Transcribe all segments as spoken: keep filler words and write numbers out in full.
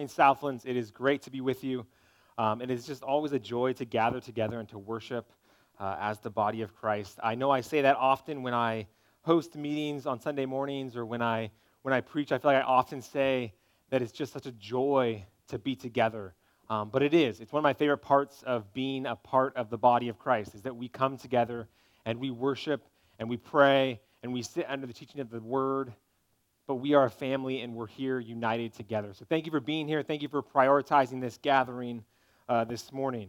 morning, Southlands. It is great to be with you. Um, it is just always a joy to gather together and to worship uh, as the body of Christ. I know I say that often when I host meetings on Sunday mornings or when I when I preach. I feel like I often say that it's just such a joy to be together. Um, but it is. It's one of my favorite parts of being a part of the body of Christ, is that we come together and we worship and we pray and we sit under the teaching of the Word. But we are a family, and we're here united together. So thank you for being here. Thank you for prioritizing this gathering uh, this morning.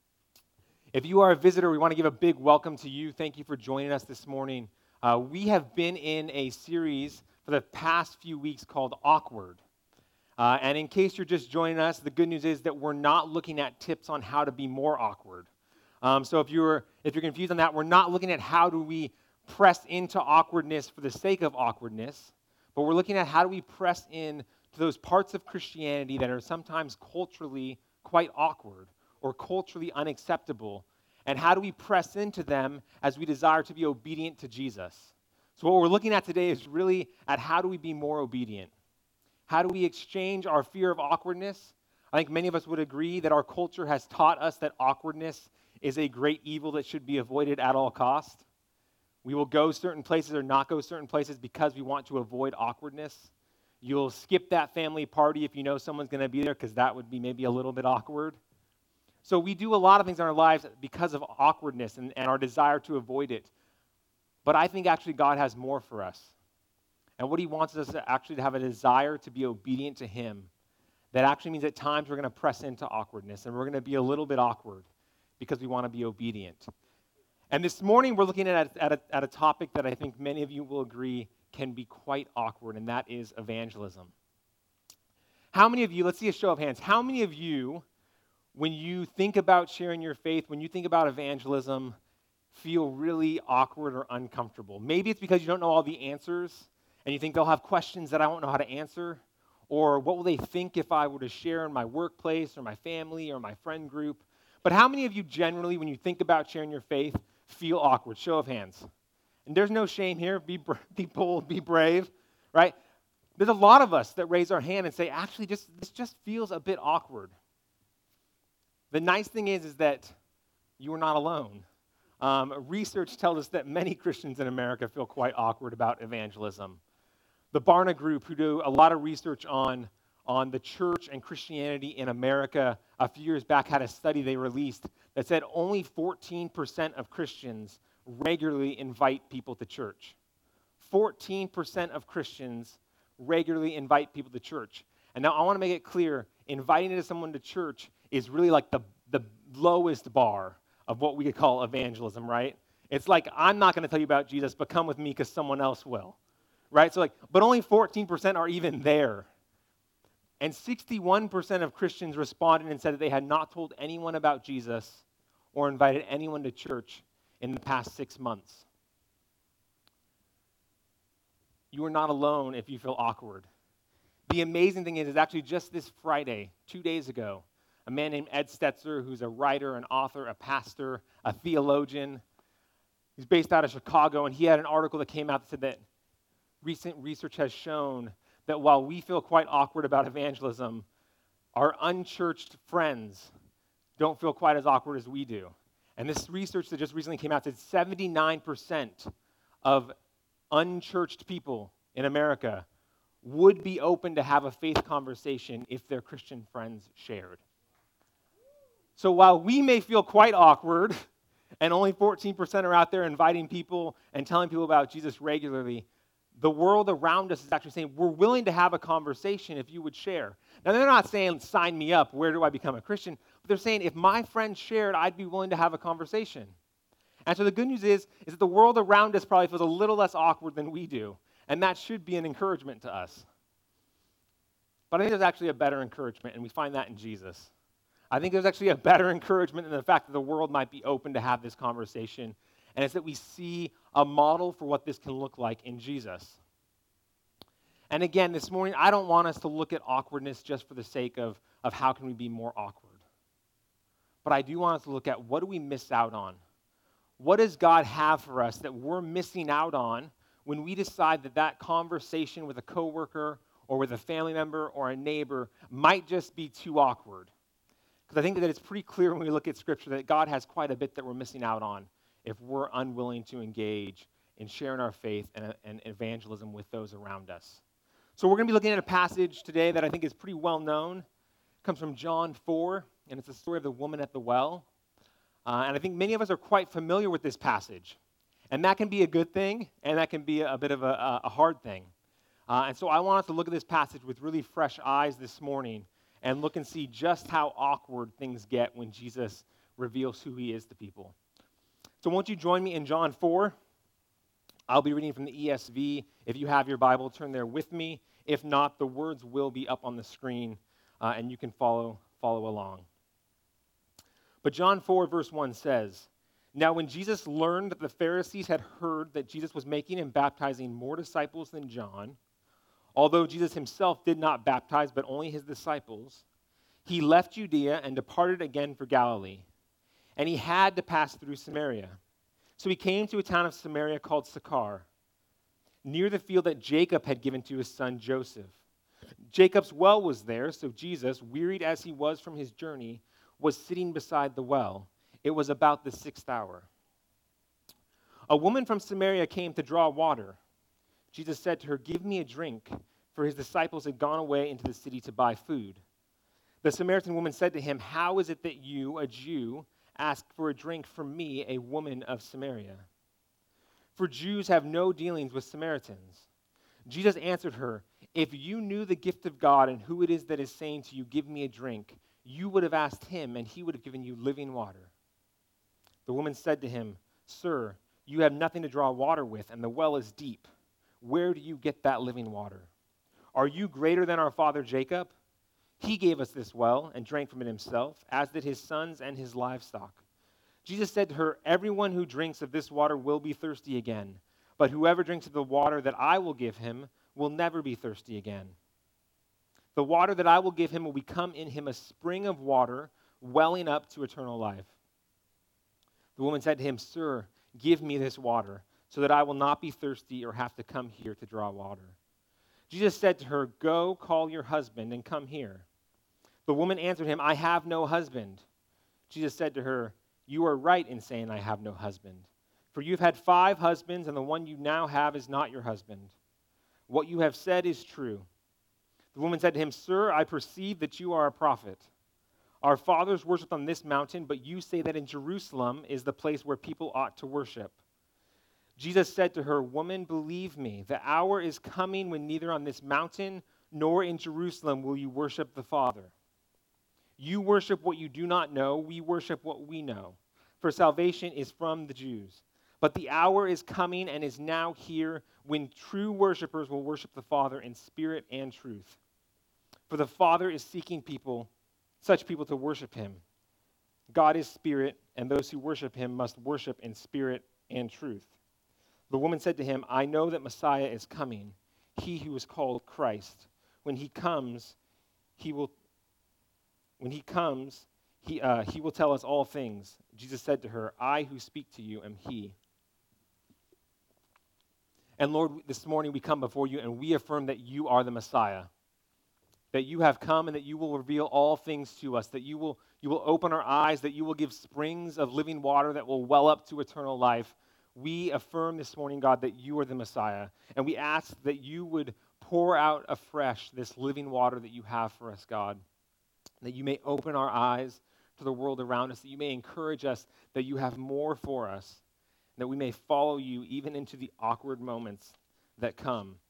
If you are a visitor, we want to give a big welcome to you. Thank you for joining us this morning. Uh, we have been in a series for the past few weeks called Awkward. Uh, and in case you're just joining us, the good news is that we're not looking at tips on how to be more awkward. Um, so if you're if you're confused on that, we're not looking at how do we press into awkwardness for the sake of awkwardness. But we're looking at how do we press in to those parts of Christianity that are sometimes culturally quite awkward or culturally unacceptable, and how do we press into them as we desire to be obedient to Jesus. So what we're looking at today is really at how do we be more obedient? How do we exchange our fear of awkwardness? I think many of us would agree that our culture has taught us that awkwardness is a great evil that should be avoided at all costs. We will go certain places or not go certain places because we want to avoid awkwardness. You'll skip that family party if you know someone's going to be there because that would be maybe a little bit awkward. So we do a lot of things in our lives because of awkwardness and, and our desire to avoid it. But I think actually God has more for us. And what he wants us to actually to have a desire to be obedient to him. That actually means at times we're going to press into awkwardness and we're going to be a little bit awkward because we want to be obedient. And this morning, we're looking at a, at, a, at a topic that I think many of you will agree can be quite awkward, and that is evangelism. How many of you, let's see a show of hands, how many of you, when you think about sharing your faith, when you think about evangelism, feel really awkward or uncomfortable? Maybe it's because you don't know all the answers, and you think they'll have questions that I won't know how to answer, or what will they think if I were to share in my workplace or my family or my friend group? But how many of you generally, when you think about sharing your faith, feel awkward? Show of hands. And there's no shame here. Be, br- be bold, be brave, right? There's a lot of us that raise our hand and say, actually, just this just feels a bit awkward. The nice thing is, is that you are not alone. Um, research tells us that many Christians in America feel quite awkward about evangelism. The Barna Group, who do a lot of research on on the church and Christianity in America, a few years back had a study they released that said only fourteen percent of Christians regularly invite people to church. fourteen percent of Christians regularly invite people to church. And now I want to make it clear, inviting someone to church is really like the, the lowest bar of what we could call evangelism, right? It's like, I'm not going to tell you about Jesus, but come with me because someone else will, right? So like, but only fourteen percent are even there. And sixty-one percent of Christians responded and said that they had not told anyone about Jesus or invited anyone to church in the past six months. You are not alone if you feel awkward. The amazing thing is, is actually just this Friday, two days ago, a man named Ed Stetzer, who's a writer, an author, a pastor, a theologian, he's based out of Chicago, and he had an article that came out that said that recent research has shown that while we feel quite awkward about evangelism, our unchurched friends don't feel quite as awkward as we do. And this research that just recently came out said seventy-nine percent of unchurched people in America would be open to have a faith conversation if their Christian friends shared. So while we may feel quite awkward, and only fourteen percent are out there inviting people and telling people about Jesus regularly, the world around us is actually saying, we're willing to have a conversation if you would share. Now, they're not saying, sign me up, where do I become a Christian? But they're saying, if my friend shared, I'd be willing to have a conversation. And so the good news is, is that the world around us probably feels a little less awkward than we do. And that should be an encouragement to us. But I think there's actually a better encouragement, and we find that in Jesus. I think there's actually a better encouragement in the fact that the world might be open to have this conversation. And it's that we see a model for what this can look like in Jesus. And again, this morning, I don't want us to look at awkwardness just for the sake of, of how can we be more awkward. But I do want us to look at what do we miss out on? What does God have for us that we're missing out on when we decide that that conversation with a coworker or with a family member or a neighbor might just be too awkward. Because I think that it's pretty clear when we look at Scripture that God has quite a bit that we're missing out on if we're unwilling to engage in sharing our faith and, and evangelism with those around us. So we're going to be looking at a passage today that I think is pretty well known. It comes from John four, and it's the story of the woman at the well. Uh, and I think many of us are quite familiar with this passage. And that can be a good thing, and that can be a bit of a, a hard thing. Uh, and so I want us to look at this passage with really fresh eyes this morning and look and see just how awkward things get when Jesus reveals who he is to people. So won't you join me in John four? I'll be reading from the E S V. If you have your Bible, turn there with me. If not, the words will be up on the screen, uh, and you can follow, follow along. But John four, verse one says, "Now when Jesus learned that the Pharisees had heard that Jesus was making and baptizing more disciples than John, although Jesus himself did not baptize but only his disciples, he left Judea and departed again for Galilee. And he had to pass through Samaria. So he came to a town of Samaria called Sychar, near the field that Jacob had given to his son Joseph. Jacob's well was there, so Jesus, wearied as he was from his journey, was sitting beside the well. It was about the sixth hour. A woman from Samaria came to draw water. Jesus said to her, 'Give me a drink,' for his disciples had gone away into the city to buy food. The Samaritan woman said to him, 'How is it that you, a Jew, ask for a drink from me, a woman of Samaria? For Jews have no dealings with Samaritans.' Jesus answered her, 'If you knew the gift of God and who it is that is saying to you, "Give me a drink," you would have asked him, and he would have given you living water.' The woman said to him, 'Sir, you have nothing to draw water with, and the well is deep. Where do you get that living water? Are you greater than our father Jacob? He gave us this well and drank from it himself, as did his sons and his livestock.' Jesus said to her, 'Everyone who drinks of this water will be thirsty again, but whoever drinks of the water that I will give him will never be thirsty again. The water that I will give him will become in him a spring of water welling up to eternal life.' The woman said to him, 'Sir, give me this water, so that I will not be thirsty or have to come here to draw water.' Jesus said to her, 'Go, call your husband and come here.' The woman answered him, 'I have no husband.' Jesus said to her, 'You are right in saying, "I have no husband." For you've had five husbands, and the one you now have is not your husband. What you have said is true.' The woman said to him, 'Sir, I perceive that you are a prophet. Our fathers worshipped on this mountain, but you say that in Jerusalem is the place where people ought to worship.' Jesus said to her, 'Woman, believe me, the hour is coming when neither on this mountain nor in Jerusalem will you worship the Father. You worship what you do not know, we worship what we know, for salvation is from the Jews. But the hour is coming and is now here when true worshipers will worship the Father in spirit and truth. For the Father is seeking people, such people to worship him. God is spirit, and those who worship him must worship in spirit and truth.' The woman said to him, 'I know that Messiah is coming, he who is called Christ. When he comes, he will when he comes, he uh, he will tell us all things.' Jesus said to her, 'I who speak to you am he.' And Lord, this morning we come before you and we affirm that you are the Messiah, that you have come and that you will reveal all things to us, that you will you will open our eyes, that you will give springs of living water that will well up to eternal life. We affirm this morning, God, that you are the Messiah, and we ask that you would pour out afresh this living water that you have for us, God, that you may open our eyes to the world around us, that you may encourage us that you have more for us, that we may follow you even into the awkward moments that come.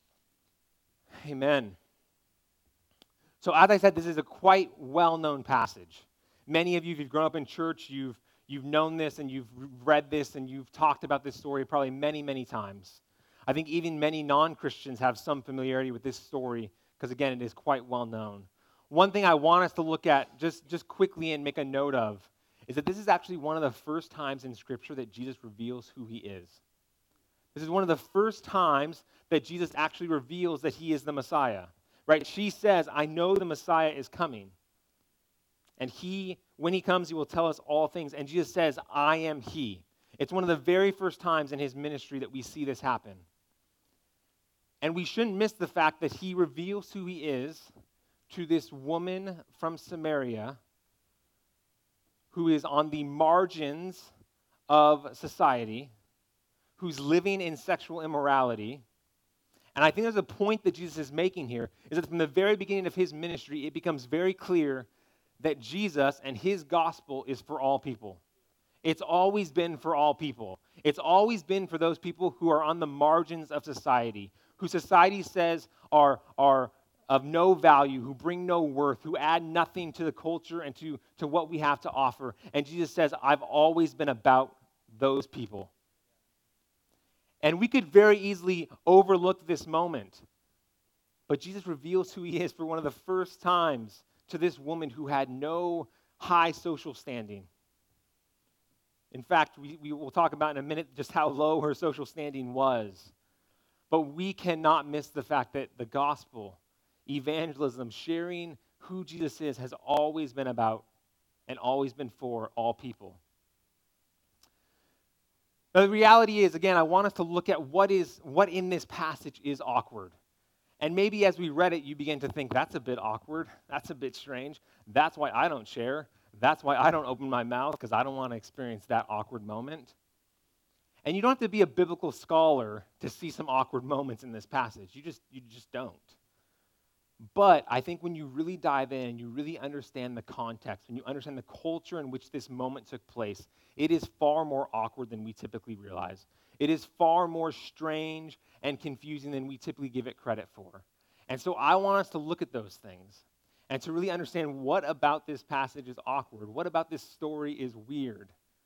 Amen. So as I said, this is a quite well-known passage. Many of you, if you've grown up in church, you've you've known this and you've read this and you've talked about this story probably many, many times. I think even many non-Christians have some familiarity with this story because, again, it is quite well-known. One thing I want us to look at just, just quickly and make a note of is that this is actually one of the first times in Scripture that Jesus reveals who he is. This is one of the first times that Jesus actually reveals that he is the Messiah. Right? She says, "I know the Messiah is coming. And he, when he comes, he will tell us all things." And Jesus says, "I am he." It's one of the very first times in his ministry that we see this happen. And we shouldn't miss the fact that he reveals who he is to this woman from Samaria who is on the margins of society, who's living in sexual immorality. And I think there's a point that Jesus is making here, is that from the very beginning of his ministry, it becomes very clear that Jesus and his gospel is for all people. It's always been for all people. It's always been for those people who are on the margins of society, who society says are, are of no value, who bring no worth, who add nothing to the culture and to, to what we have to offer. And Jesus says, I've always been about those people. And we could very easily overlook this moment. But Jesus reveals who he is for one of the first times to this woman who had no high social standing. In fact, we, we will talk about in a minute just how low her social standing was. But we cannot miss the fact that the gospel, evangelism, sharing who Jesus is, has always been about and always been for all people. Now, the reality is, again, I want us to look at what is what in this passage is awkward. And maybe as we read it, you begin to think, that's a bit awkward. That's a bit strange. That's why I don't share. That's why I don't open my mouth, because I don't want to experience that awkward moment. And you don't have to be a biblical scholar to see some awkward moments in this passage. You just, you just don't. But I think when you really dive in and you really understand the context, when you understand the culture in which this moment took place, it is far more awkward than we typically realize. It is far more strange and confusing than we typically give it credit for. And so I want us to look at those things and to really understand what about this passage is awkward, what about this story is weird.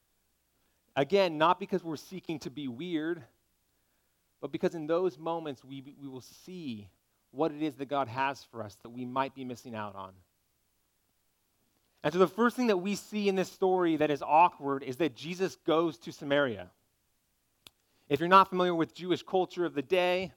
Again, not because we're seeking to be weird, but because in those moments we, we will see what it is that God has for us that we might be missing out on. And so the first thing that we see in this story that is awkward is that Jesus goes to Samaria. If you're not familiar with Jewish culture of the day,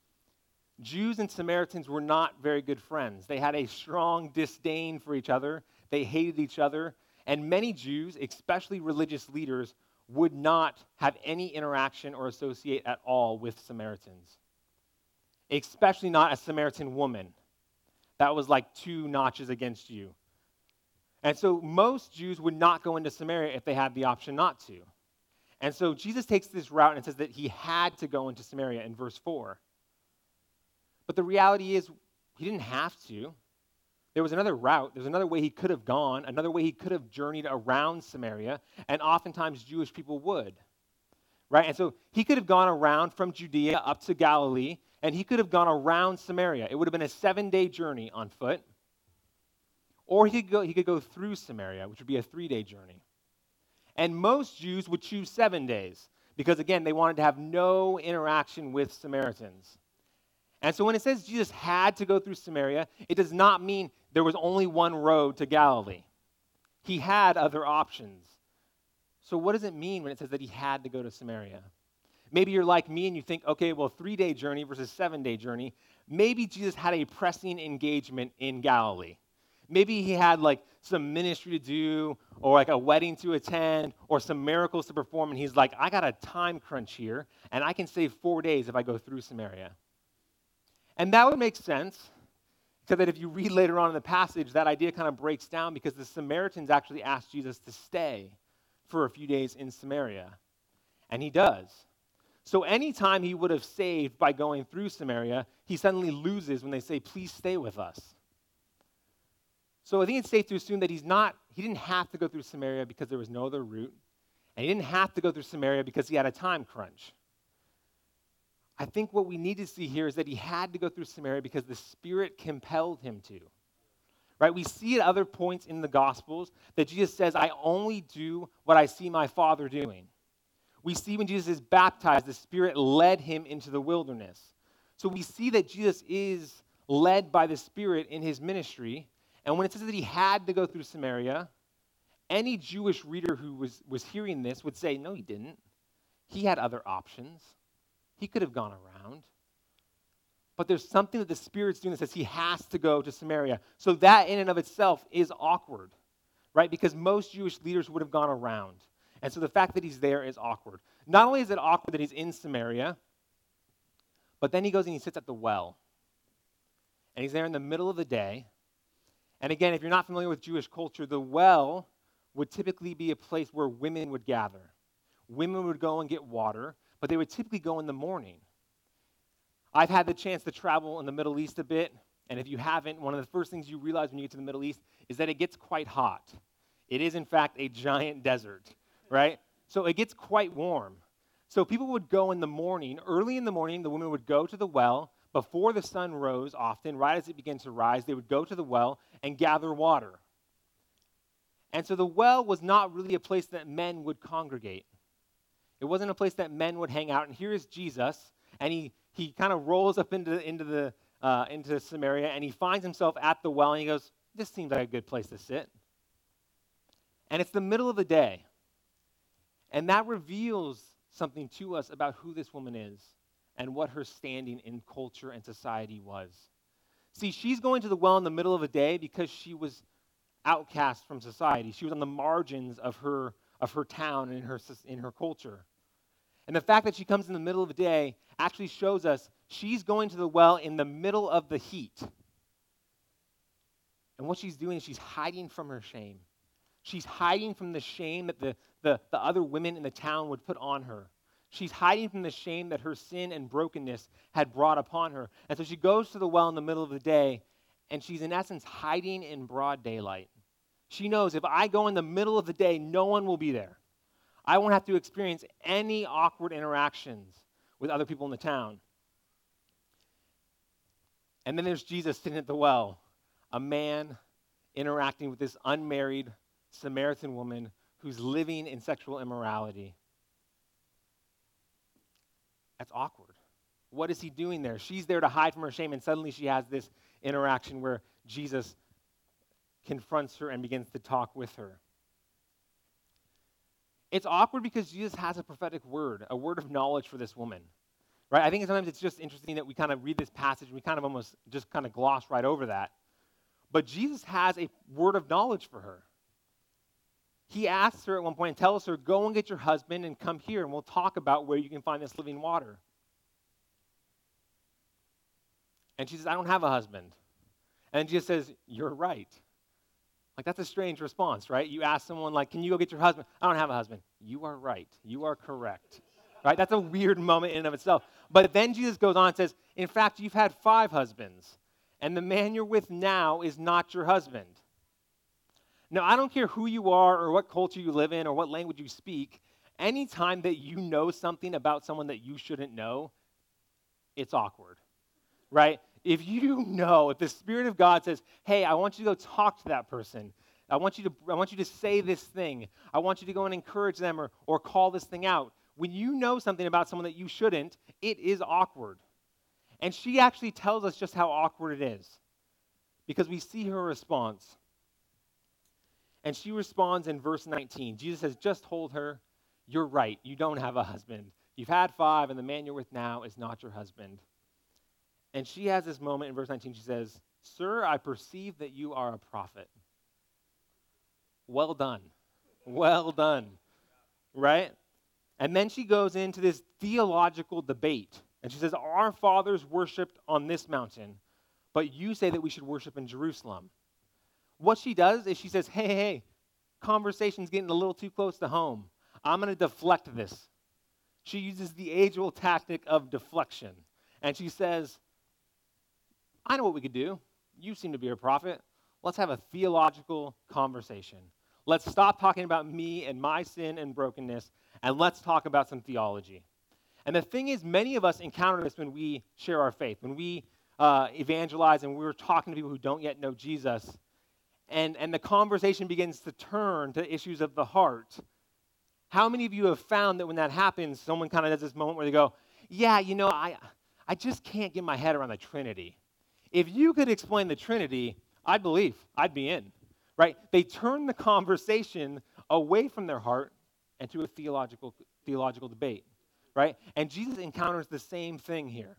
Jews and Samaritans were not very good friends. They had a strong disdain for each other. They hated each other. And many Jews, especially religious leaders, would not have any interaction or associate at all with Samaritans. Especially not a Samaritan woman. That was like two notches against you. And so most Jews would not go into Samaria if they had the option not to. And so Jesus takes this route and says that he had to go into Samaria in verse four. But the reality is, he didn't have to. There was another route. There's another way he could have gone, another way he could have journeyed around Samaria, and oftentimes Jewish people would. Right? And so he could have gone around from Judea up to Galilee, and he could have gone around Samaria. It would have been a seven-day journey on foot. Or he could go, he could go through Samaria, which would be a three-day journey. And most Jews would choose seven days because, again, they wanted to have no interaction with Samaritans. And so when it says Jesus had to go through Samaria, it does not mean there was only one road to Galilee. He had other options. So what does it mean when it says that he had to go to Samaria? Maybe you're like me and you think, okay, well, three-day journey versus seven-day journey. Maybe Jesus had a pressing engagement in Galilee. Maybe he had like some ministry to do or like a wedding to attend or some miracles to perform, and he's like, I got a time crunch here, and I can save four days if I go through Samaria. And that would make sense, because that if you read later on in the passage, that idea kind of breaks down because the Samaritans actually asked Jesus to stay for a few days in Samaria. And he does. So anytime he would have saved by going through Samaria, he suddenly loses when they say, please stay with us. So I think it's safe to assume that he's not, he didn't have to go through Samaria because there was no other route. And he didn't have to go through Samaria because he had a time crunch. I think what we need to see here is that he had to go through Samaria because the Spirit compelled him to. Right? We see at other points in the Gospels that Jesus says, I only do what I see my Father doing. We see when Jesus is baptized, the Spirit led him into the wilderness. So we see that Jesus is led by the Spirit in his ministry. And when it says that he had to go through Samaria, any Jewish reader who was, was hearing this would say, no, he didn't. He had other options. He could have gone around. But there's something that the Spirit's doing that says he has to go to Samaria. So that in and of itself is awkward, right? Because most Jewish leaders would have gone around. And so the fact that he's there is awkward. Not only is it awkward that he's in Samaria, But then he goes and he sits at the well. And he's there in the middle of the day. And again, if you're not familiar with Jewish culture, the well would typically be a place where women would gather. Women would go and get water, but they would typically go in the morning. I've had the chance to travel in the Middle East a bit, and if you haven't, one of the first things you realize when you get to the Middle East is that it gets quite hot. It is, in fact, a giant desert, right? So it gets quite warm. So people would go in the morning, early in the morning, the women would go to the well. Before the sun rose, often, right as it began to rise, they would go to the well and gather water. And so the well was not really a place that men would congregate. It wasn't a place that men would hang out. And here is Jesus, and he he kind of rolls up into into the uh, into Samaria, and he finds himself at the well, and he goes, "This seems like a good place to sit." And it's the middle of the day, and that reveals something to us about who this woman is and what her standing in culture and society was. See, she's going to the well in the middle of the day because she was outcast from society. She was on the margins of her of her town and in her in her culture. And the fact that she comes in the middle of the day actually shows us she's going to the well in the middle of the heat. And what she's doing is she's hiding from her shame. She's hiding from the shame that the, the, the other women in the town would put on her. She's hiding from the shame that her sin and brokenness had brought upon her. And so she goes to the well in the middle of the day, and she's in essence hiding in broad daylight. She knows if I go in the middle of the day, no one will be there. I won't have to experience any awkward interactions with other people in the town. And then there's Jesus sitting at the well, a man interacting with this unmarried Samaritan woman who's living in sexual immorality. That's awkward. What is he doing there? She's there to hide from her shame, and suddenly she has this interaction where Jesus confronts her and begins to talk with her. It's awkward because Jesus has a prophetic word, a word of knowledge for this woman, right? I think sometimes it's just interesting that we kind of read this passage and we kind of almost just kind of gloss right over that. But Jesus has a word of knowledge for her. He asks her at one point and tells her, go and get your husband and come here and we'll talk about where you can find this living water. And she says, I don't have a husband. And Jesus says, you're right. Like, that's a strange response, right? You ask someone, like, can you go get your husband? I don't have a husband. You are right. You are correct. Right? That's a weird moment in and of itself. But then Jesus goes on and says, in fact, you've had five husbands, and the man you're with now is not your husband. Now, I don't care who you are or what culture you live in or what language you speak. Anytime that you know something about someone that you shouldn't know, it's awkward, right? If you know, if the Spirit of God says, hey, I want you to go talk to that person. I want you to, I want you to say this thing. I want you to go and encourage them or, or call this thing out. When you know something about someone that you shouldn't, it is awkward. And she actually tells us just how awkward it is because we see her response. And she responds in verse nineteen. Jesus has just told her, you're right, you don't have a husband. You've had five, and the man you're with now is not your husband. And she has this moment in verse nineteen. She says, sir, I perceive that you are a prophet. Well done. Well done. Right? And then she goes into this theological debate. And she says, our fathers worshipped on this mountain, but you say that we should worship in Jerusalem. What she does is she says, hey, hey, hey, conversation's getting a little too close to home. I'm going to deflect this. She uses the age-old tactic of deflection. And she says, I know what we could do. You seem to be a prophet. Let's have a theological conversation. Let's stop talking about me and my sin and brokenness, and let's talk about some theology. And the thing is, many of us encounter this when we share our faith, when we uh, evangelize and we're talking to people who don't yet know Jesus, and, and the conversation begins to turn to issues of the heart. How many of you have found that when that happens, someone kind of does this moment where they go, yeah, you know, I, I just can't get my head around the Trinity. If you could explain the Trinity, I'd believe, I'd be in, right? They turn the conversation away from their heart and to a theological theological debate, right? And Jesus encounters the same thing here.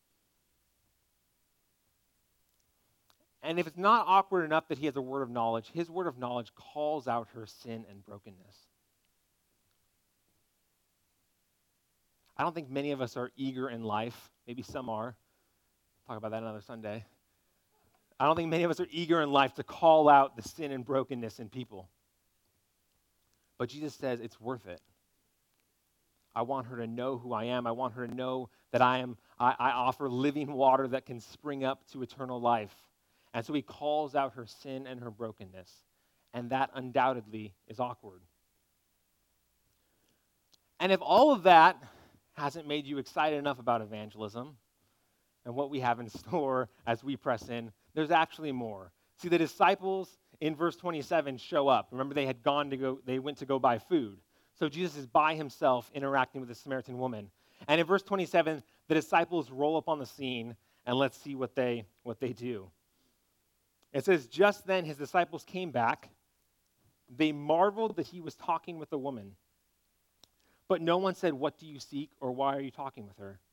And if it's not awkward enough that he has a word of knowledge, his word of knowledge calls out her sin and brokenness. I don't think many of us are eager in life. Maybe some are. Talk about that another Sunday. I don't think many of us are eager in life to call out the sin and brokenness in people. But Jesus says it's worth it. I want her to know who I am. I want her to know that I am. I, I offer living water that can spring up to eternal life. And so he calls out her sin and her brokenness. And that undoubtedly is awkward. And if all of that hasn't made you excited enough about evangelism and what we have in store as we press in, there's actually more. See, the disciples in verse twenty-seven show up. Remember, they had gone to go, they went to go buy food. So Jesus is by himself interacting with the Samaritan woman. And in verse twenty-seven, the disciples roll up on the scene, and let's see what they what they do. It says, just then his disciples came back. They marveled that he was talking with the woman. But no one said, what do you seek, or why are you talking with her?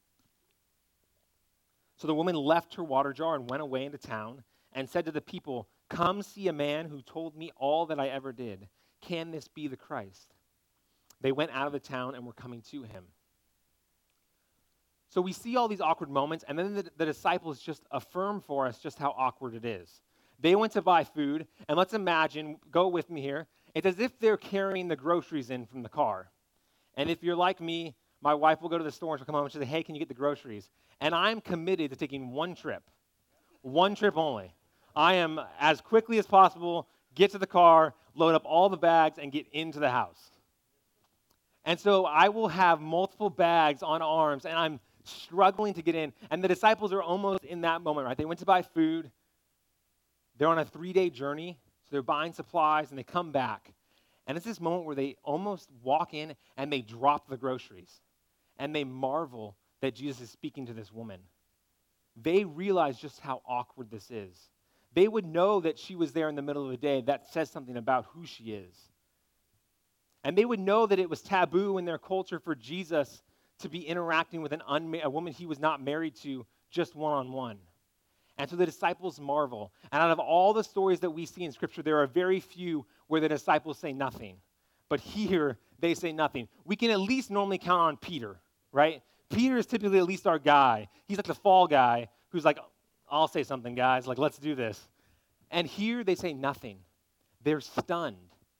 So the woman left her water jar and went away into town and said to the people, come see a man who told me all that I ever did. Can this be the Christ? They went out of the town and were coming to him. So we see all these awkward moments, and then the, the disciples just affirm for us just how awkward it is. They went to buy food, and let's imagine, go with me here, it's as if they're carrying the groceries in from the car. And if you're like me, my wife will go to the store and she'll come home and she'll say, hey, can you get the groceries? And I'm committed to taking one trip, one trip only. I am, as quickly as possible, get to the car, load up all the bags, and get into the house. And so I will have multiple bags on arms, and I'm struggling to get in. And the disciples are almost in that moment, right? They went to buy food. They're on a three-day journey, so they're buying supplies, and they come back. And it's this moment where they almost walk in, and they drop the groceries. And they marvel that Jesus is speaking to this woman. They realize just how awkward this is. They would know that she was there in the middle of the day. That says something about who she is. And they would know that it was taboo in their culture for Jesus to be interacting with an unma- a woman he was not married to just one-on-one. And so the disciples marvel. And out of all the stories that we see in Scripture, there are very few where the disciples say nothing. But here, they say nothing. We can at least normally count on Peter, right? Peter is typically at least our guy. He's like the fall guy who's like, I'll say something, guys. Like, let's do this. And here, they say nothing. They're stunned.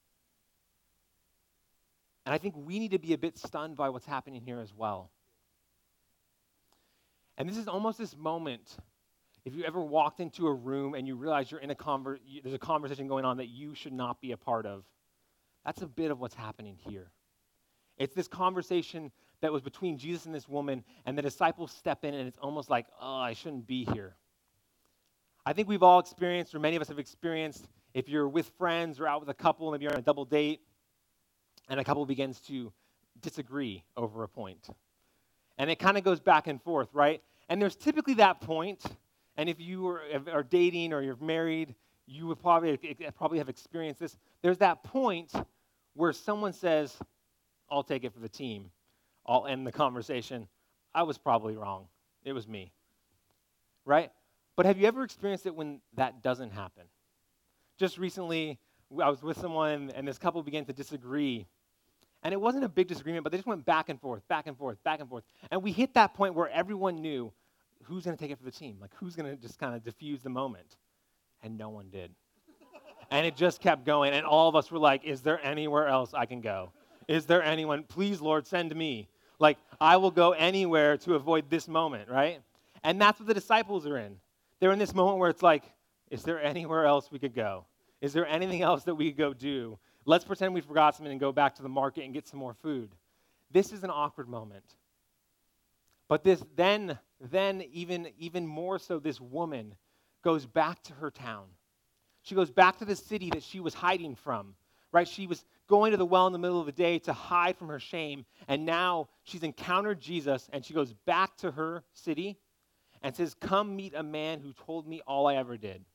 And I think we need to be a bit stunned by what's happening here as well. And this is almost this moment, if you ever walked into a room and you realize you're in a conver- there's a conversation going on that you should not be a part of. That's a bit of what's happening here. It's this conversation that was between Jesus and this woman, and the disciples step in, and it's almost like, oh, I shouldn't be here. I think we've all experienced, or many of us have experienced, if you're with friends or out with a couple, maybe you're on a double date, and a couple begins to disagree over a point. And it kind of goes back and forth, right? And there's typically that point, and if you are, are dating or you're married, you would probably, probably have experienced this. There's that point where someone says, I'll take it for the team. I'll end the conversation. I was probably wrong. It was me. Right? But have you ever experienced it when that doesn't happen? Just recently, I was with someone, and this couple began to disagree. And it wasn't a big disagreement, but they just went back and forth, back and forth, back and forth. And we hit that point where everyone knew who's going to take it for the team. Like, who's going to just kind of diffuse the moment? And no one did. And it just kept going. And all of us were like, is there anywhere else I can go? Is there anyone? Please, Lord, send me. Like, I will go anywhere to avoid this moment, right? And that's what the disciples are in. They're in this moment where it's like, is there anywhere else we could go? Is there anything else that we could go do? Let's pretend we forgot something and go back to the market and get some more food. This is an awkward moment. But this then, then even, even more so, this woman goes back to her town. She goes back to the city that she was hiding from, right? She was going to the well in the middle of the day to hide from her shame, and now she's encountered Jesus, and she goes back to her city and says, come meet a man who told me all I ever did.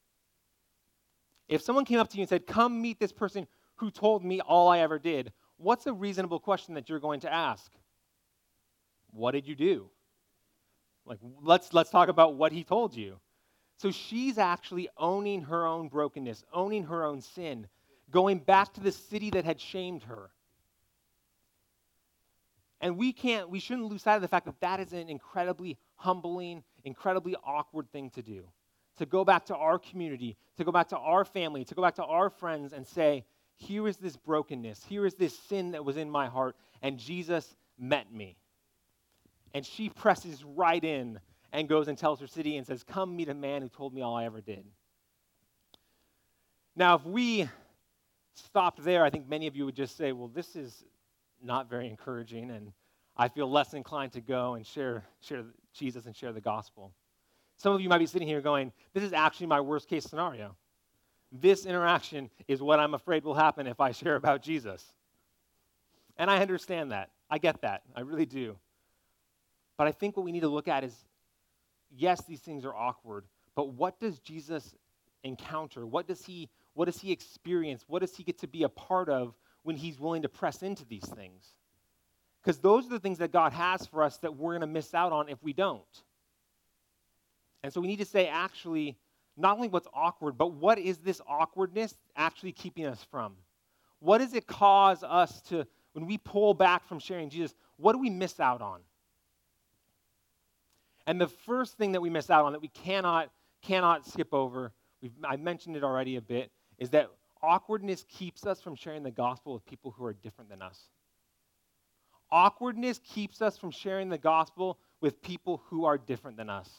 If someone came up to you and said, come meet this person who told me all I ever did, what's a reasonable question that you're going to ask? What did you do? Like, let's let's talk about what he told you. So she's actually owning her own brokenness, owning her own sin, going back to the city that had shamed her. And we can't, we shouldn't lose sight of the fact that that is an incredibly humbling, incredibly awkward thing to do. To go back to our community, to go back to our family, to go back to our friends and say, here is this brokenness, here is this sin that was in my heart, and Jesus met me. And she presses right in and goes and tells her city and says, come meet a man who told me all I ever did. Now, if we stopped there, I think many of you would just say, well, this is not very encouraging, and I feel less inclined to go and share, share Jesus and share the gospel. Some of you might be sitting here going, this is actually my worst case scenario. This interaction is what I'm afraid will happen if I share about Jesus. And I understand that. I get that. I really do. But I think what we need to look at is, yes, these things are awkward, but what does Jesus encounter? What does he, what does he experience? What does he get to be a part of when he's willing to press into these things? Because those are the things that God has for us that we're going to miss out on if we don't. And so we need to say, actually, not only what's awkward, but what is this awkwardness actually keeping us from? What does it cause us to, when we pull back from sharing Jesus, what do we miss out on? And the first thing that we miss out on that we cannot, cannot skip over, we've, I mentioned it already a bit, is that awkwardness keeps us from sharing the gospel with people who are different than us. Awkwardness keeps us from sharing the gospel with people who are different than us.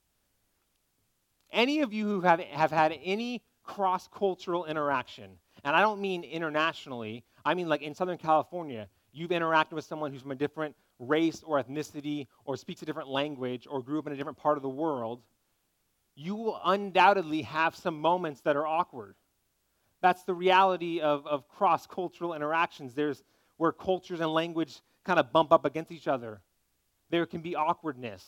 Any of you who have, have had any cross-cultural interaction, and I don't mean internationally, I mean like in Southern California, you've interacted with someone who's from a different race or ethnicity or speaks a different language or grew up in a different part of the world, you will undoubtedly have some moments that are awkward. That's the reality of, of cross-cultural interactions. There's where cultures and language kind of bump up against each other. There can be awkwardness.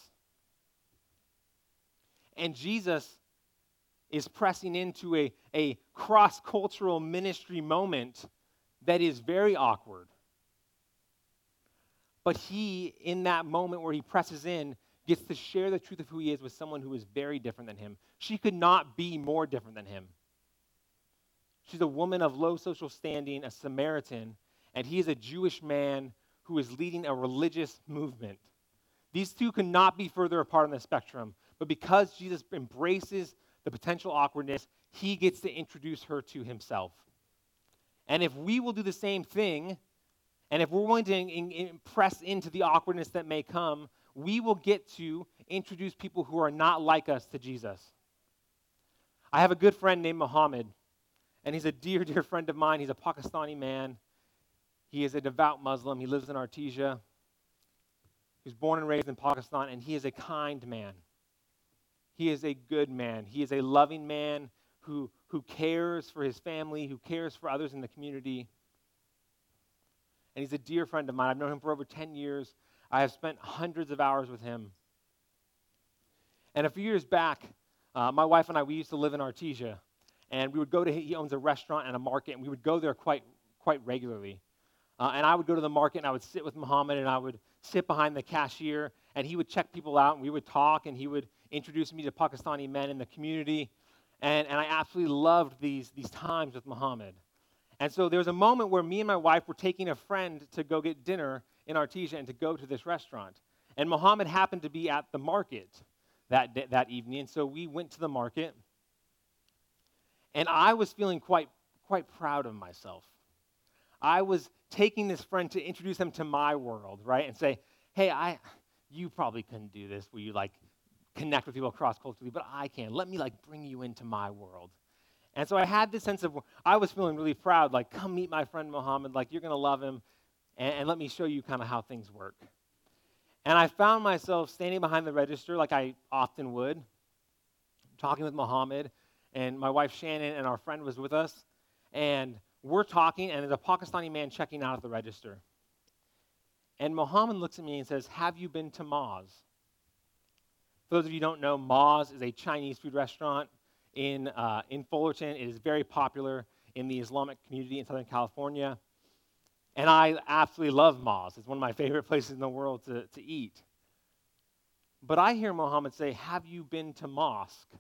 And Jesus is pressing into a, a cross-cultural ministry moment that is very awkward. But he, in that moment where he presses in, gets to share the truth of who he is with someone who is very different than him. She could not be more different than him. She's a woman of low social standing, a Samaritan, and he is a Jewish man who is leading a religious movement. These two could not be further apart on the spectrum, but because Jesus embraces the potential awkwardness, he gets to introduce her to himself. And if we will do the same thing, and if we're willing to in, in, press into the awkwardness that may come, we will get to introduce people who are not like us to Jesus. I have a good friend named Muhammad, and he's a dear, dear friend of mine. He's a Pakistani man. He is a devout Muslim. He lives in Artesia. He was born and raised in Pakistan, and he is a kind man. He is a good man. He is a loving man who, who cares for his family, who cares for others in the community. And he's a dear friend of mine. I've known him for over ten years. I have spent hundreds of hours with him. And a few years back, uh, my wife and I, we used to live in Artesia. And we would go to, he owns a restaurant and a market, and we would go there quite, quite regularly. Uh, and I would go to the market, and I would sit with Muhammad, and I would sit behind the cashier, and he would check people out, and we would talk, and he would introduce me to Pakistani men in the community. And, and I absolutely loved these, these times with Muhammad. And so there was a moment where me and my wife were taking a friend to go get dinner in Artesia and to go to this restaurant. And Muhammad happened to be at the market that, that evening, and so we went to the market. And I was feeling quite, quite proud of myself. I was taking this friend to introduce him to my world, right? And say, hey, I, you probably couldn't do this where you like connect with people cross-culturally, but I can. Let me like bring you into my world. And so I had this sense of, I was feeling really proud, like, come meet my friend Muhammad, like, you're going to love him, and, and let me show you kind of how things work. And I found myself standing behind the register like I often would, talking with Muhammad, and my wife Shannon and our friend was with us, and we're talking, and there's a Pakistani man checking out at the register. And Muhammad looks at me and says, have you been to Moz? For those of you who don't know, Moz is a Chinese food restaurant in, uh, in Fullerton. It is very popular in the Islamic community in Southern California. And I absolutely love Moz. It's one of my favorite places in the world to, to eat. But I hear Muhammad say, have you been to mosque?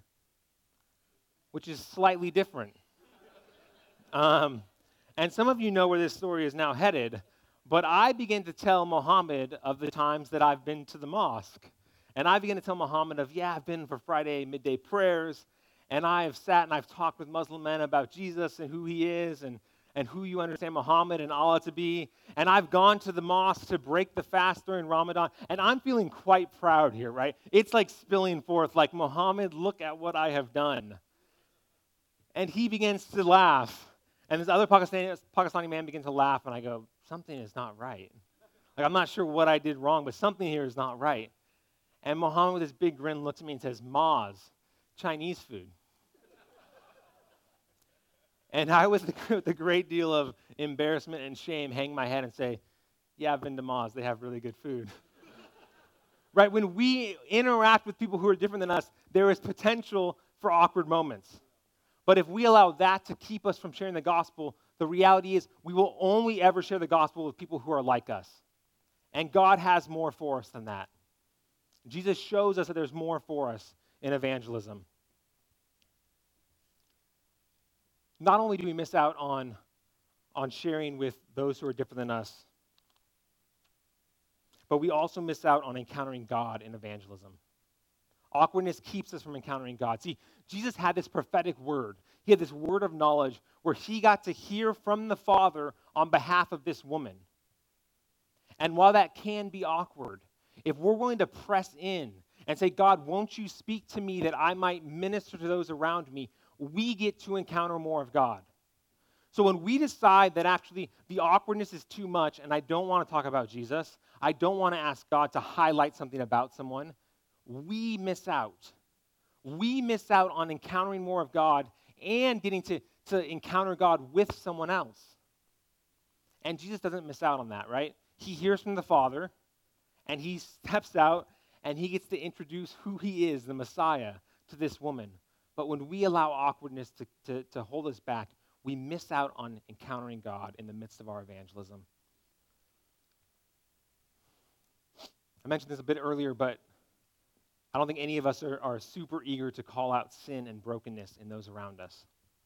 Which is slightly different. um, and some of you know where this story is now headed, But I began to tell Muhammad of the times that I've been to the mosque. And I began to tell Muhammad of, yeah, I've been for Friday midday prayers, and I have sat and I've talked with Muslim men about Jesus and who he is and, and who you understand Muhammad and Allah to be. And I've gone to the mosque to break the fast during Ramadan. And I'm feeling quite proud here, right? It's like spilling forth, like, Muhammad, look at what I have done. And he begins to laugh. And this other Pakistani, Pakistani man begins to laugh, and I go, something is not right. Like, I'm not sure what I did wrong, but something here is not right. And Muhammad, with his big grin, looks at me and says, Maz, Chinese food. And I, with a, with a great deal of embarrassment and shame, hang my head and say, yeah, I've been to Maz. They have really good food. Right? When we interact with people who are different than us, there is potential for awkward moments. But if we allow that to keep us from sharing the gospel, the reality is we will only ever share the gospel with people who are like us. And God has more for us than that. Jesus shows us that there's more for us in evangelism. Not only do we miss out on, on sharing with those who are different than us, but we also miss out on encountering God in evangelism. Awkwardness keeps us from encountering God. See, Jesus had this prophetic word. He had this word of knowledge where he got to hear from the Father on behalf of this woman. And while that can be awkward, if we're willing to press in and say, God, won't you speak to me that I might minister to those around me, we get to encounter more of God. So when we decide that actually the awkwardness is too much and I don't want to talk about Jesus, I don't want to ask God to highlight something about someone, we miss out. We miss out on encountering more of God and getting to, to encounter God with someone else. And Jesus doesn't miss out on that, right? He hears from the Father, and he steps out, and he gets to introduce who he is, the Messiah, to this woman. But when we allow awkwardness to, to, to hold us back, we miss out on encountering God in the midst of our evangelism. I mentioned this a bit earlier, but I don't think any of us are, are super eager to call out sin and brokenness in those around us.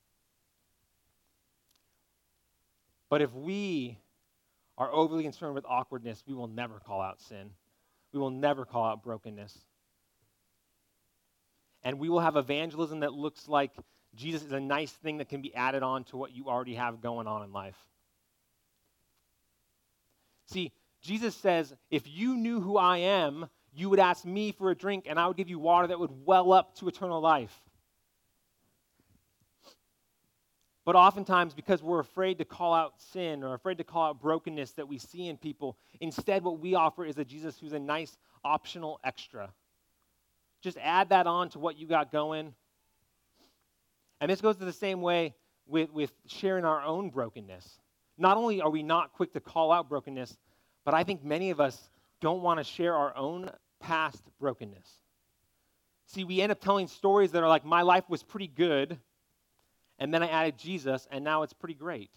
But if we are overly concerned with awkwardness, we will never call out sin. We will never call out brokenness. And we will have evangelism that looks like Jesus is a nice thing that can be added on to what you already have going on in life. See, Jesus says, if you knew who I am, you would ask me for a drink, and I would give you water that would well up to eternal life. But oftentimes, because we're afraid to call out sin or afraid to call out brokenness that we see in people, instead what we offer is a Jesus who's a nice optional extra. Just add that on to what you got going. And this goes to the same way with, with sharing our own brokenness. Not only are we not quick to call out brokenness, but I think many of us don't want to share our own past brokenness. See, we end up telling stories that are like, my life was pretty good, and then I added Jesus, and now it's pretty great.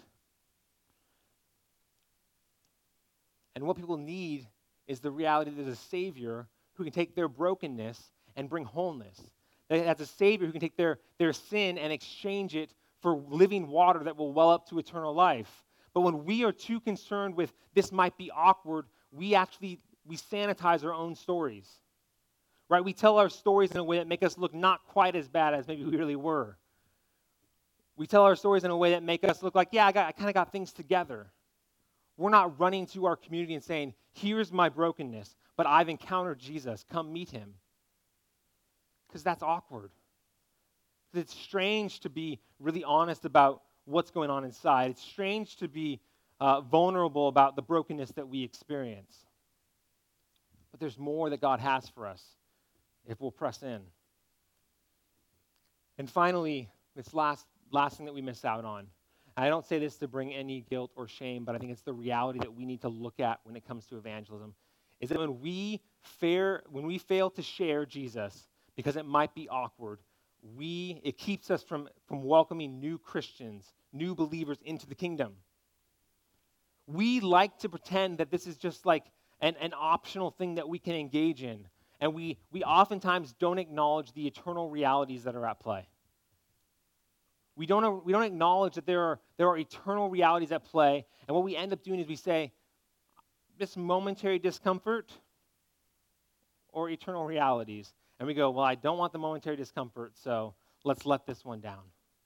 And what people need is the reality that there's a Savior who can take their brokenness and bring wholeness. That's a Savior who can take their, their sin and exchange it for living water that will well up to eternal life. But when we are too concerned with this might be awkward, we actually, we sanitize our own stories. Right? We tell our stories in a way that make us look not quite as bad as maybe we really were. We tell our stories in a way that make us look like, yeah, I, got, I kind of got things together. We're not running to our community and saying, here's my brokenness, but I've encountered Jesus. Come meet him. Because that's awkward. It's strange to be really honest about what's going on inside. It's strange to be uh, vulnerable about the brokenness that we experience. But there's more that God has for us if we'll press in. And finally, this last, last thing that we miss out on. And I don't say this to bring any guilt or shame, but I think it's the reality that we need to look at when it comes to evangelism, is that when we, fair, when we fail to share Jesus, because it might be awkward, we it keeps us from, from welcoming new Christians, new believers into the kingdom. We like to pretend that this is just like an, an optional thing that we can engage in, and we, we oftentimes don't acknowledge the eternal realities that are at play. We don't, we don't acknowledge that there are, there are eternal realities at play, and what we end up doing is we say, this momentary discomfort or eternal realities? And we go, well, I don't want the momentary discomfort, so let's let this one down.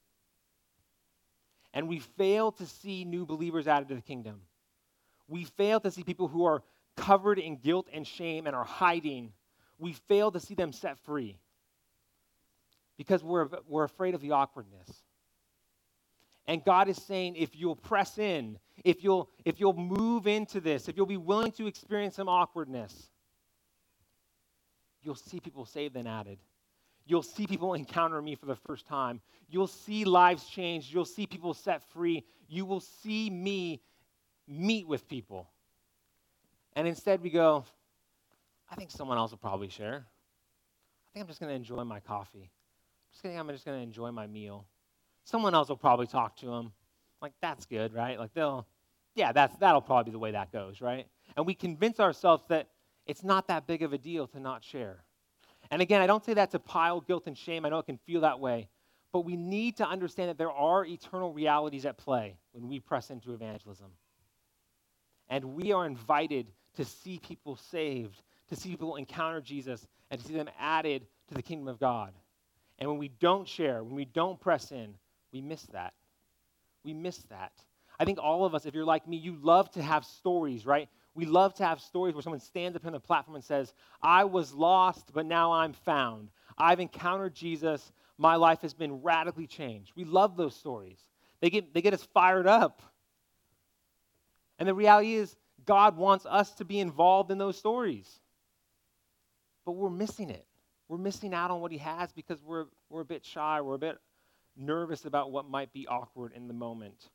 And we fail to see new believers added to the kingdom. We fail to see people who are covered in guilt and shame and are hiding. We fail to see them set free because we're, we're afraid of the awkwardness. And God is saying, if you'll press in, if you'll, if you'll move into this, if you'll be willing to experience some awkwardness, you'll see people saved and added. You'll see people encounter me for the first time. You'll see lives change. You'll see people set free. You will see me meet with people. And instead we go, I think someone else will probably share. I think I'm just going to enjoy my coffee. I'm just gonna, I'm just going to enjoy my meal. Someone else will probably talk to them. Like, that's good, right? Like, they'll, yeah, that's that'll probably be the way that goes, right? And we convince ourselves that it's not that big of a deal to not share. And again, I don't say that to pile guilt and shame. I know it can feel that way. But we need to understand that there are eternal realities at play when we press into evangelism. And we are invited to see people saved, to see people encounter Jesus, and to see them added to the kingdom of God. And when we don't share, when we don't press in, we miss that. We miss that. I think all of us, if you're like me, you love to have stories, right? We love to have stories where someone stands up on the platform and says, I was lost, but now I'm found. I've encountered Jesus. My life has been radically changed. We love those stories. They get, they get us fired up. And the reality is, God wants us to be involved in those stories. But we're missing it. We're missing out on what he has because we're, we're a bit shy. We're a bit nervous about what might be awkward in the moment.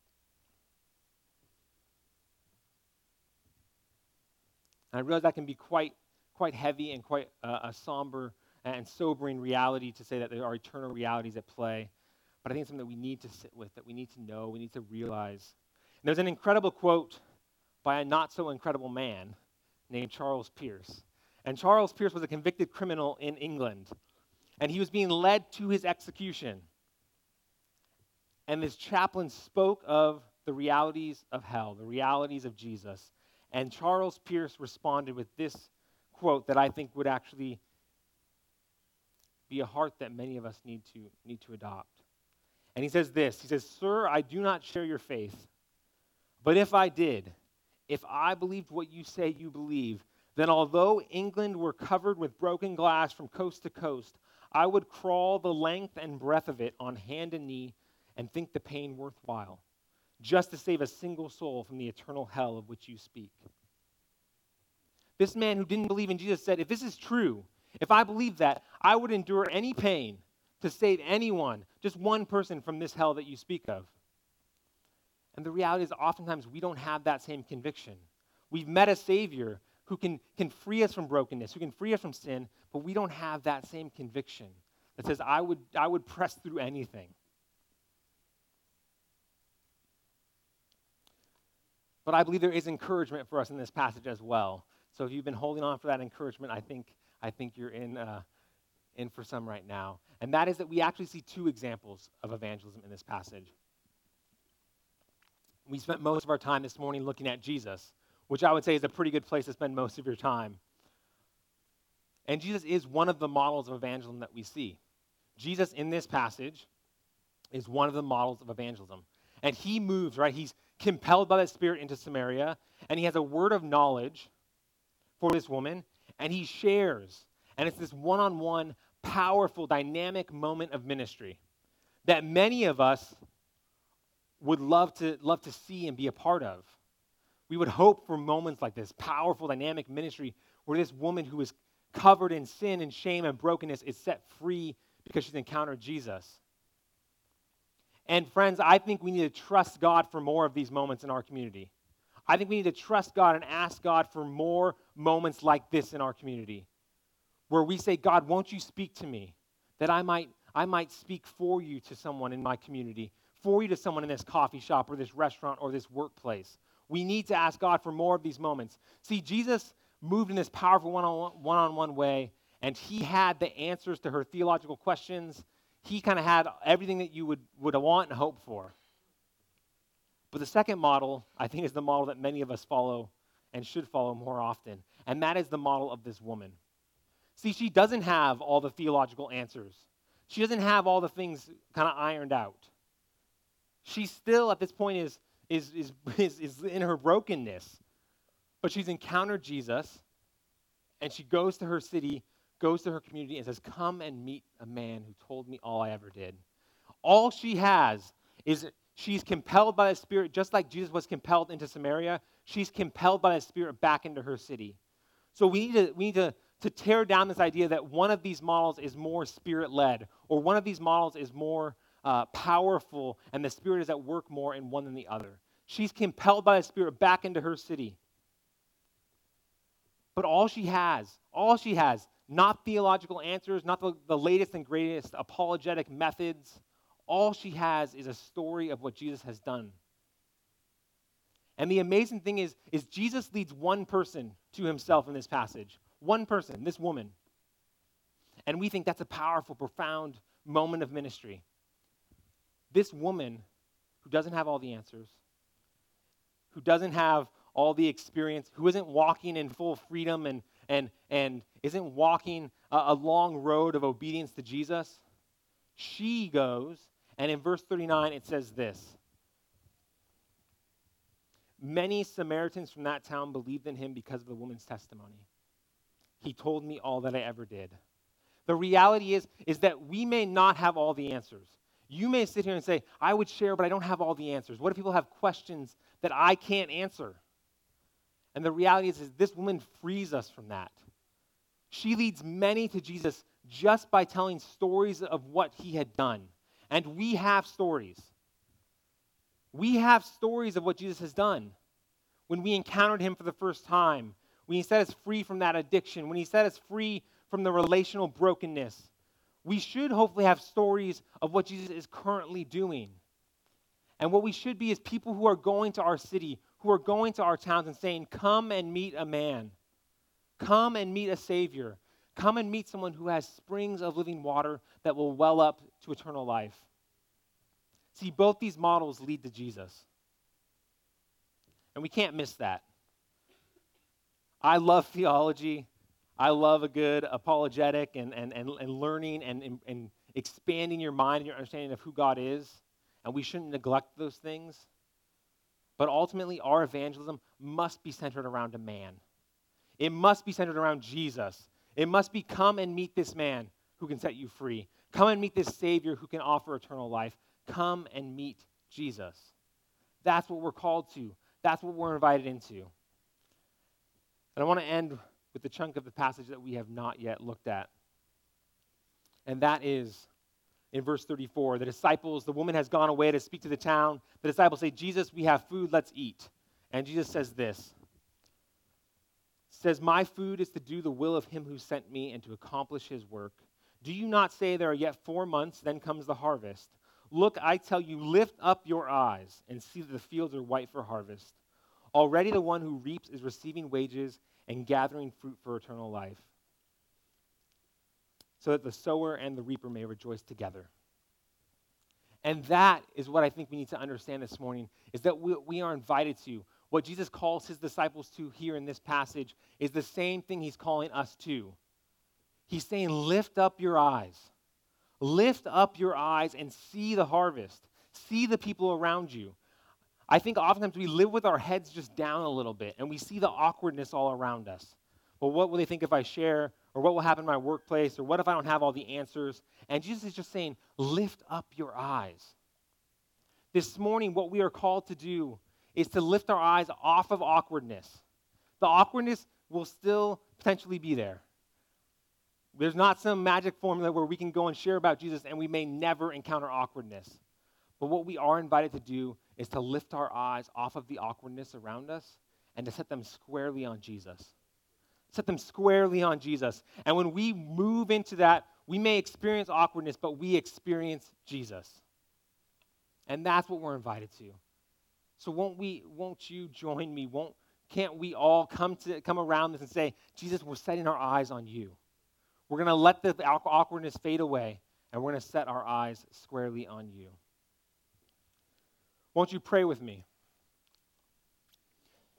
And I realize that can be quite, quite heavy and quite uh, a somber and sobering reality to say that there are eternal realities at play. But I think it's something that we need to sit with, that we need to know, we need to realize. And there's an incredible quote by a not-so-incredible man named Charles Pierce. And Charles Pierce was a convicted criminal in England. And he was being led to his execution. And this chaplain spoke of the realities of hell, the realities of Jesus. And Charles Pierce responded with this quote that I think would actually be a heart that many of us need to, need to adopt. And he says this, he says, Sir, I do not share your faith, but if I did, if I believed what you say you believe, then although England were covered with broken glass from coast to coast, I would crawl the length and breadth of it on hand and knee and think the pain worthwhile, just to save a single soul from the eternal hell of which you speak. This man who didn't believe in Jesus said, if this is true, if I believe that, I would endure any pain to save anyone, just one person from this hell that you speak of. And the reality is oftentimes we don't have that same conviction. We've met a Savior who can, can free us from brokenness, who can free us from sin, but we don't have that same conviction that says, I would, I would press through anything. But I believe there is encouragement for us in this passage as well. So if you've been holding on for that encouragement, I think, I think you're in, uh, in for some right now. And that is that we actually see two examples of evangelism in this passage. We spent most of our time this morning looking at Jesus, which I would say is a pretty good place to spend most of your time. And Jesus is one of the models of evangelism that we see. Jesus in this passage is one of the models of evangelism. And he moves, right? He's compelled by the Spirit into Samaria, and he has a word of knowledge for this woman, and he shares. And it's this one-on-one, powerful, dynamic moment of ministry that many of us would love to, love to see and be a part of. We would hope for moments like this, powerful, dynamic ministry where this woman who is covered in sin and shame and brokenness is set free because she's encountered Jesus. And friends, I think we need to trust God for more of these moments in our community. I think we need to trust God and ask God for more moments like this in our community, where we say, God, won't you speak to me, that I might, I might speak for you to someone in my community, for you to someone in this coffee shop or this restaurant or this workplace. We need to ask God for more of these moments. See, Jesus moved in this powerful one-on-one, one-on-one way, and he had the answers to her theological questions. He kind of had everything that you would, would want and hope for. But the second model, I think, is the model that many of us follow and should follow more often. And that is the model of this woman. See, she doesn't have all the theological answers. She doesn't have all the things kind of ironed out. She still, at this point, is, is, is, is, is in her brokenness. But she's encountered Jesus, and she goes to her city, goes to her community, and says, come and meet a man who told me all I ever did. All she has is she's compelled by the Spirit, just like Jesus was compelled into Samaria. She's compelled by the Spirit back into her city. So we need to, we need to, to tear down this idea that one of these models is more Spirit-led, or one of these models is more uh, powerful, and the Spirit is at work more in one than the other. She's compelled by the Spirit back into her city. But all she has, all she has, not theological answers, not the, the latest and greatest apologetic methods, all she has is a story of what Jesus has done. And the amazing thing is, is Jesus leads one person to himself in this passage. One person, this woman. And we think that's a powerful, profound moment of ministry. This woman who doesn't have all the answers, who doesn't have all the experience, who isn't walking in full freedom and, and, and isn't walking a, a long road of obedience to Jesus, she goes, and in verse thirty-nine it says this, many Samaritans from that town believed in him because of the woman's testimony. He told me all that I ever did. The reality is, is that we may not have all the answers. You may sit here and say, I would share, but I don't have all the answers. What if people have questions that I can't answer? And the reality is, is this woman frees us from that. She leads many to Jesus just by telling stories of what he had done. And we have stories. We have stories of what Jesus has done. When we encountered him for the first time, when he set us free from that addiction, when he set us free from the relational brokenness, we should hopefully have stories of what Jesus is currently doing. And what we should be is people who are going to our city, who are going to our towns and saying, come and meet a man. Come and meet a Savior. Come and meet someone who has springs of living water that will well up to eternal life. See, both these models lead to Jesus. And we can't miss that. I love theology. I love a good apologetic and, and, and, and learning and, and, and expanding your mind and your understanding of who God is. And we shouldn't neglect those things. But ultimately, our evangelism must be centered around a man. It must be centered around Jesus. It must be come and meet this man who can set you free. Come and meet this Savior who can offer eternal life. Come and meet Jesus. That's what we're called to. That's what we're invited into. And I want to end with the chunk of the passage that we have not yet looked at. And that is in verse thirty-four. The disciples, the woman has gone away to speak to the town. The disciples say, Jesus, we have food, let's eat. And Jesus says this. Says, my food is to do the will of him who sent me and to accomplish his work. Do you not say there are yet four months, then comes the harvest? Look, I tell you, lift up your eyes and see that the fields are white for harvest. Already the one who reaps is receiving wages and gathering fruit for eternal life, so that the sower and the reaper may rejoice together. And that is what I think we need to understand this morning, is that we, we are invited to. What Jesus calls his disciples to here in this passage is the same thing he's calling us to. He's saying, lift up your eyes. Lift up your eyes and see the harvest. See the people around you. I think oftentimes we live with our heads just down a little bit, and we see the awkwardness all around us. Well, what will they think if I share? Or what will happen in my workplace? Or what if I don't have all the answers? And Jesus is just saying, lift up your eyes. This morning, what we are called to do is to lift our eyes off of awkwardness. The awkwardness will still potentially be there. There's not some magic formula where we can go and share about Jesus and we may never encounter awkwardness. But what we are invited to do is to lift our eyes off of the awkwardness around us and to set them squarely on Jesus. Set them squarely on Jesus. And when we move into that, we may experience awkwardness, but we experience Jesus. And that's what we're invited to. So won't we, won't you join me? Won't, can't we all come to come around this and say, Jesus, we're setting our eyes on you. We're going to let the awkwardness fade away, and we're going to set our eyes squarely on you. Won't you pray with me?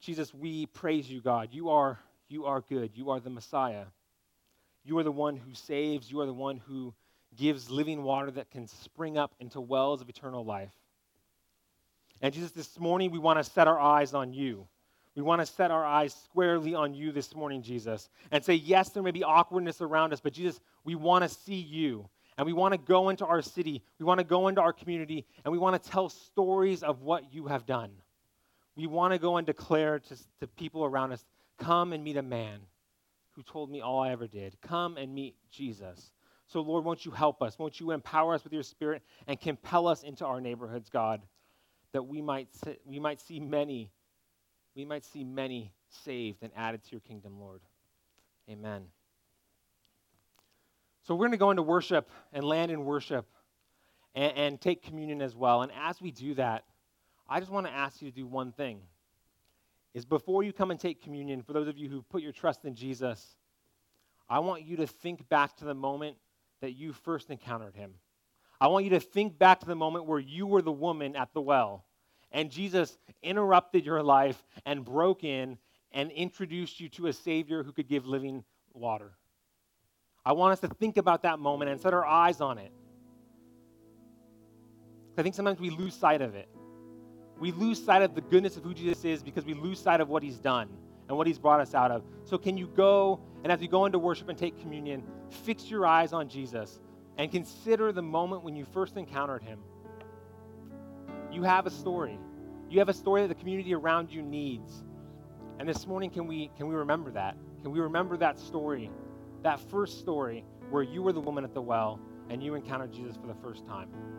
Jesus, we praise you, God. You are, you are good. You are the Messiah. You are the one who saves. You are the one who gives living water that can spring up into wells of eternal life. And Jesus, this morning we want to set our eyes on you. We want to set our eyes squarely on you this morning, Jesus, and say, yes, there may be awkwardness around us, but Jesus, we want to see you. And we want to go into our city. We want to go into our community, and we want to tell stories of what you have done. We want to go and declare to, to people around us, come and meet a man who told me all I ever did. Come and meet Jesus. So, Lord, won't you help us? Won't you empower us with your Spirit and compel us into our neighborhoods, God, that we might see, we might see many, we might see many saved and added to your kingdom, Lord. Amen. So we're going to go into worship and land in worship and, and take communion as well. And as we do that, I just want to ask you to do one thing. Is before you come and take communion, for those of you who put your trust in Jesus, I want you to think back to the moment that you first encountered him. I want you to think back to the moment where you were the woman at the well, and Jesus interrupted your life and broke in and introduced you to a Savior who could give living water. I want us to think about that moment and set our eyes on it. I think sometimes we lose sight of it. We lose sight of the goodness of who Jesus is because we lose sight of what he's done and what he's brought us out of. So can you go, and as we go into worship and take communion, fix your eyes on Jesus and consider the moment when you first encountered him. You have a story. You have a story that the community around you needs. And this morning, can we can we remember that? Can we remember that story, that first story where you were the woman at the well and you encountered Jesus for the first time?